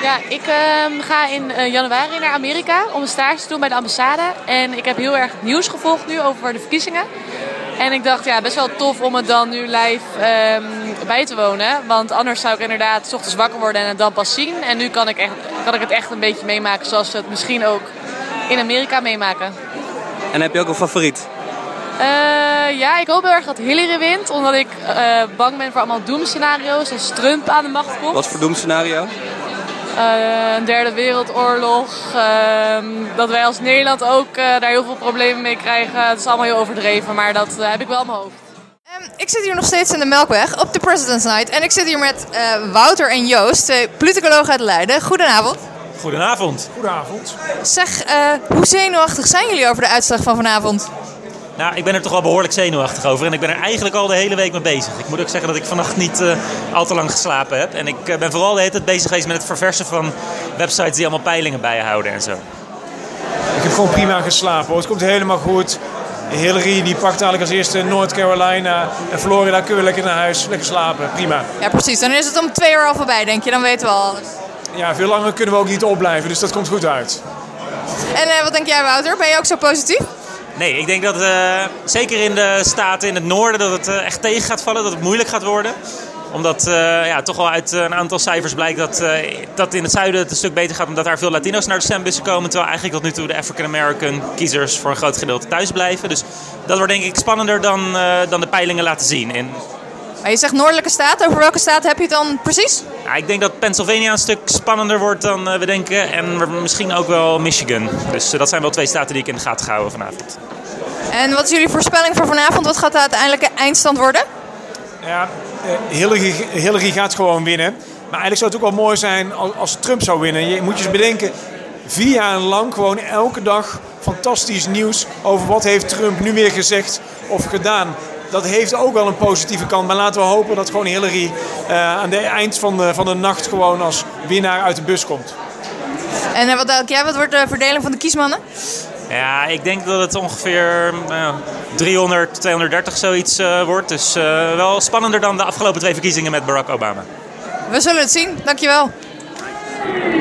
Ja, ik ga in januari naar Amerika om een stage te doen bij de ambassade. En ik heb heel erg het nieuws gevolgd nu over de verkiezingen. En ik dacht, ja, best wel tof om het dan nu live bij te wonen. Want anders zou ik inderdaad 's ochtends wakker worden en het dan pas zien. En nu kan ik het echt een beetje meemaken zoals ze het misschien ook in Amerika meemaken. En heb je ook een favoriet? Ja, ik hoop heel erg dat Hillary wint. Omdat ik bang ben voor allemaal doemscenario's als Trump aan de macht komt. Wat voor doemscenario? Een derde wereldoorlog. Dat wij als Nederland ook daar heel veel problemen mee krijgen. Het is allemaal heel overdreven, maar dat heb ik wel in mijn hoofd. Ik zit hier nog steeds in de Melkweg op de President's Night. En ik zit hier met Wouter en Joost, twee politicologen uit Leiden. Goedenavond. Goedenavond. Goedenavond. Zeg, hoe zenuwachtig zijn jullie over de uitslag van vanavond? Nou, ik ben er toch wel behoorlijk zenuwachtig over. En ik ben er eigenlijk al de hele week mee bezig. Ik moet ook zeggen dat ik vannacht niet al te lang geslapen heb. En ik ben vooral de hele tijd bezig geweest met het verversen van websites die allemaal peilingen bijhouden en zo. Ik heb gewoon prima geslapen hoor. Het komt helemaal goed. Hillary die pakt eigenlijk als eerste North Carolina en Florida. Kunnen we lekker naar huis, lekker slapen. Prima. Ja, precies. Dan is het om 2 uur al voorbij, denk je. Dan weten we al alles. Ja, veel langer kunnen we ook niet opblijven, dus dat komt goed uit. En wat denk jij, Wouter? Ben je ook zo positief? Nee, ik denk dat zeker in de staten in het noorden dat het echt tegen gaat vallen. Dat het moeilijk gaat worden. Omdat toch wel uit een aantal cijfers blijkt dat in het zuiden het een stuk beter gaat. Omdat daar veel Latino's naar de stembussen komen. Terwijl eigenlijk tot nu toe de African-American kiezers voor een groot gedeelte thuis blijven. Dus dat wordt denk ik spannender dan de peilingen laten zien. Maar je zegt noordelijke staten. Over welke staten heb je het dan precies? Ja, ik denk dat Pennsylvania een stuk spannender wordt dan we denken. En misschien ook wel Michigan. Dus dat zijn wel 2 staten die ik in de gaten ga houden vanavond. En wat is jullie voorspelling voor vanavond? Wat gaat de uiteindelijke eindstand worden? Ja, Hillary gaat gewoon winnen. Maar eigenlijk zou het ook wel mooi zijn als Trump zou winnen. Je moet je eens bedenken, 4 jaar lang gewoon elke dag fantastisch nieuws over wat heeft Trump nu weer gezegd of gedaan. Dat heeft ook wel een positieve kant. Maar laten we hopen dat gewoon Hillary aan het eind van de nacht gewoon als winnaar uit de bus komt. En wat denk jij? Wat wordt de verdeling van de kiesmannen? Ja, ik denk dat het ongeveer 300, 230 zoiets wordt. Dus wel spannender dan de afgelopen 2 verkiezingen met Barack Obama. We zullen het zien. Dankjewel.